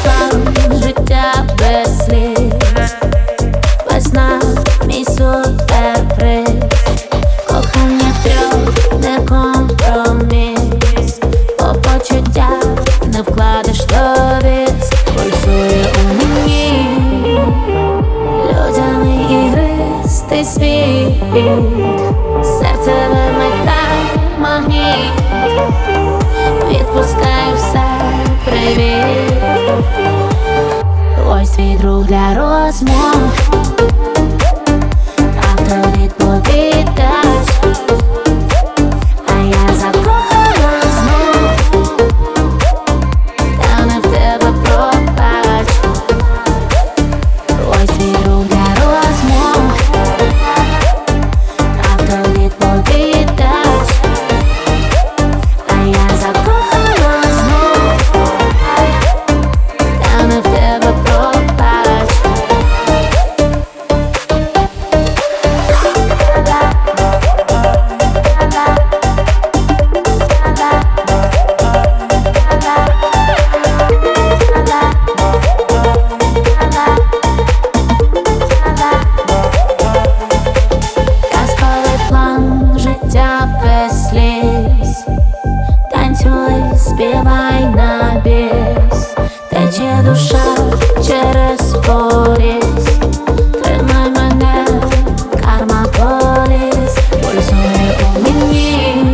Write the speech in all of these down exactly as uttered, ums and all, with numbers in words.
план життя без сліз. Весна, мій суперприз. Кохання втрьох не компроміс. По почуттях не вкладеш ловіс. Пульсує у мені людяний ігристий світ. Серце вимикає магніт. Відпускаю все, привіт. Ось твій друг для розмов. Автовідповідач. А я закохана знов. Та не в тебе пробач. Ось твій друг для розмов. Автовідповідач. А я закохана знов. Та не в тебе пробач. Казковий план життя без сліз. Танцюй, співай на біс. Тече душа через поріз. Тримай мене, карма поліс. Пульсує у мені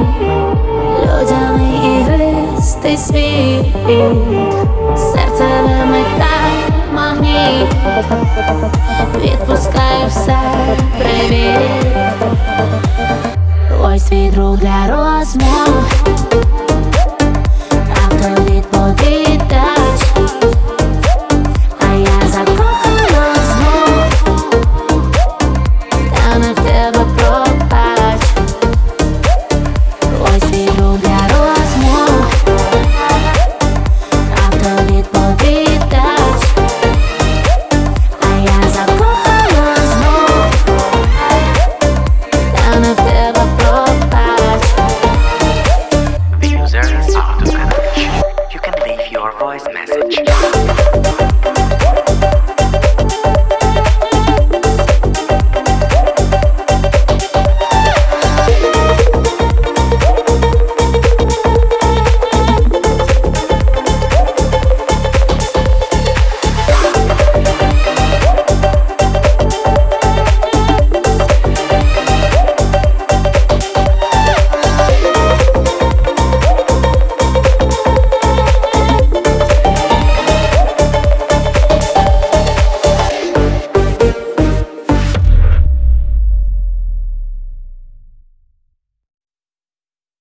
людяний ігристий світ. Серце вимикає магніт. Відпускаю все, привіт. Ось твій друг для розмов. Автовідповідач. А я закохана знов. Та не в тебе пробач. Ось твій друг для розмов. Автовідповідач. А я закохана знов. Та не в тебе пробач. The user is out of connection. You can leave your voice message.